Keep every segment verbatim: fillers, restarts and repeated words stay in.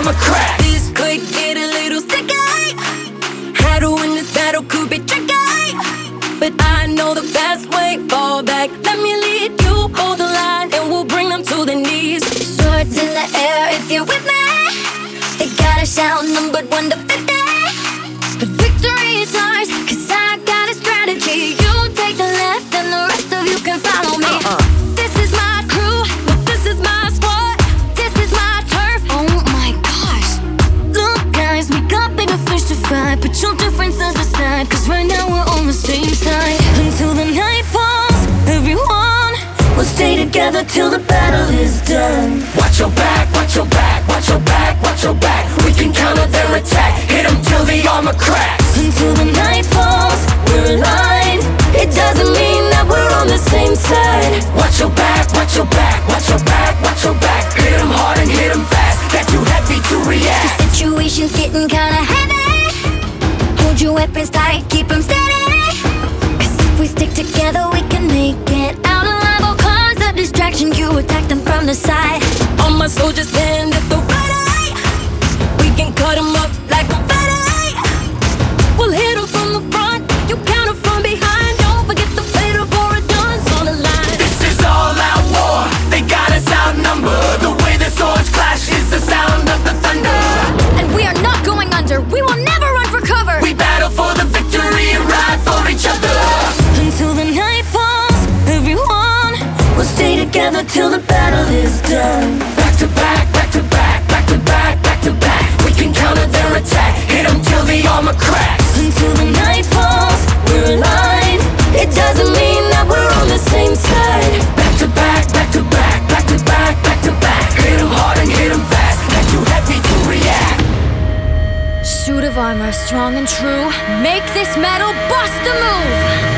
armor cracks. This could get a little sticky. How to win this battle could be tricky, but I know the best way. Fall back, let me lead you. Hold the line and we'll bring them to their knees. Swords in the air if you're with me. They gotta shout numbered one to fifty. But victory is ours, cause I got a strategy. You take the left and the rest of you can follow me. uh-uh. This is my crew, well, this is my squad. This is my turf, oh my gosh. Look guys, we got bigger fish to fry. Put your differences aside, cause right now we're on the same side. Until the night falls, everyone will stay together till the battle is done. Watch your back, watch your back, watch your back, watch your back. We can counter their attack, hit them till the armor cracks. Until the night falls, we're aligned. It doesn't mean that we're on the same side. Watch your back, watch your back, watch your back, watch your back. Hit them hard and hit them fast, they're too heavy to react. The situation's getting kinda heavy. Hold your weapons tight, keep them steady. Cause if we stick together we can make it out alive. Or cause a distraction, you attack them from the side. All my soldiers stand at the ready. We can cut them up like confetti. We'll hit them from the front, you counter from behind. Don't forget the fatal guns on the line. This is all out war, they got us outnumbered. The way the swords clash is the sound of the thunder. And we are not going under, we will never run for cover. We battle for the victory and ride for each other. Until the night falls, everyone will stay together till the battle is done. Back to back, back to back, back to back, back to back. We can counter their attack, hit them till the armor cracks. Until the night falls, we're aligned. It doesn't mean that we're on the same side. Back to back, back to back, back to back, back to back. Hit them hard and hit them fast, they're too heavy to react. Suit of armor, strong and true. Make this metal bust a move.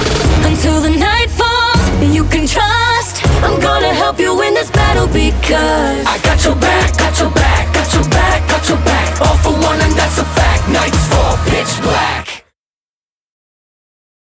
Until the night falls, you can trust I'm gonna help you win this battle because